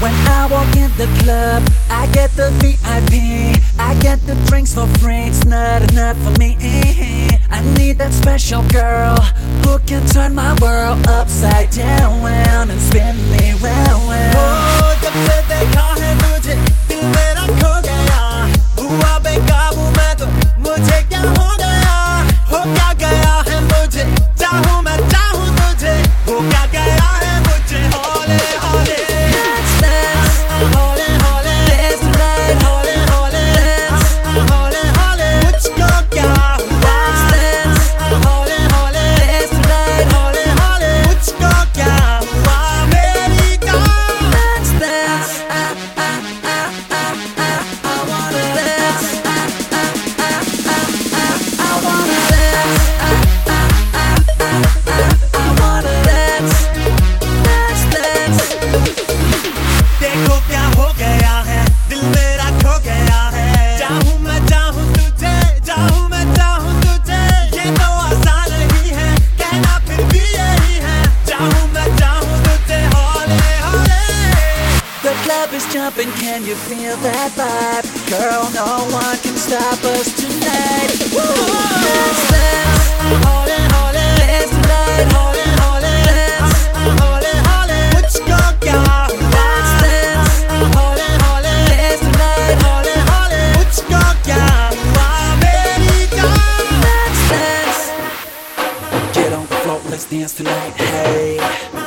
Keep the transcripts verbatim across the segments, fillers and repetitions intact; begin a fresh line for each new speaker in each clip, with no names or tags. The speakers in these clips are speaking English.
When I walk in the club, I get the V I P, I get the drinks for free. It's not enough for me. I need that special girl who can turn my world upside down and spin me round.
ओ जब से देखा है तुझे दिल मेरा खो गया, हुआ बेकाबू मैं तो मुझे क्या हो गया, हो क्या गया है मुझे, चाहूँ मैं चाहूँ तुझे, हो क्या गया है मुझे, हौले हौले
Let's dance,
हौले हौले
dance tonight,
हौले हौले हौले हौले मुझको क्या हुआ,
let's dance,
हौले हौले
dance tonight,
हौले हौले मुझको क्या हुआ मेरी जान.
let's dance. I, I, I, I, I, I wanna dance. I, I, I, I, I, I wanna dance. I, I, I, I, I, I wanna dance. Let's dance.
देखो क्या हो गया है, दिल मेरा खो गया है, चाहूँ मैं चाहूँ तुझे, चाहूँ मैं चाहूँ तुझे, ये तो आसान नहीं है, कहना फिर भी यही है, चाहूँ मैं चाहूँ तुझे, हौले हौले.
The club is jumping, can you feel that vibe? Girl, no one can stop us tonight. Woo! Let's dance,
हौले हौले
dance tonight,
हौले हौले
dance,
हौले हौले मुझको क्या हुआ,
let's dance,
हौले हौले
dance tonight,
हौले हौले मुझको क्या हुआ मेरी जान.
let's dance. Get on the floor, let's dance tonight, hey.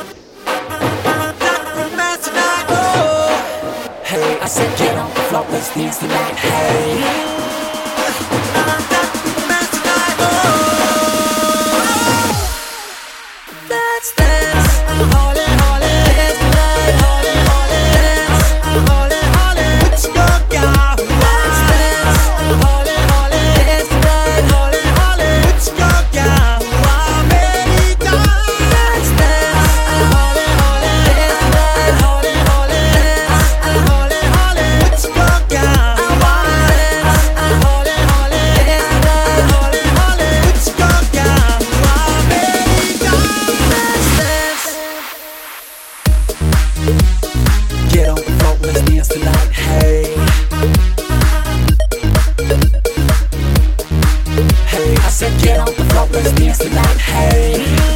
मैं tonight, oh.
Hey, I said get on the floor, let's dance tonight, hey. Let's dance,
हौले हौले
dance tonight,
हौले हौले
dance,
हौले हौले मुझको क्या हुआ,
let's dance,
हौले हौले
dance tonight,
हौले हौले मुझको क्या हुआ मेरी जान.
let's dance,
हौले हौले
dance tonight,
हौले हौले
dance,
हौले हौले मुझको क्या हुआ, हौले हौले
dance tonight,
हौले हौले मुझको क्या हुआ मेरी जान.
let's dance. Get on the floor, let's dance tonight, hey. Hey, I said get on the floor, let's dance tonight, hey.